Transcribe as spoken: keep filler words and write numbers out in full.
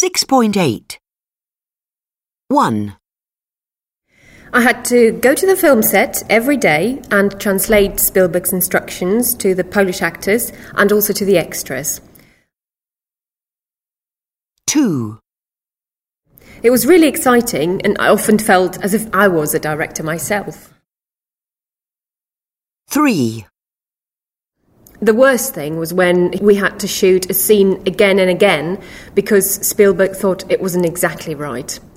six point eight. one. I had to go to the film set every day and translate Spielberg's instructions to the Polish actors and also to the extras. two. It was really exciting, and I often felt as if I was a director myself. three. The worst thing was when we had to shoot a scene again and again because Spielberg thought it wasn't exactly right.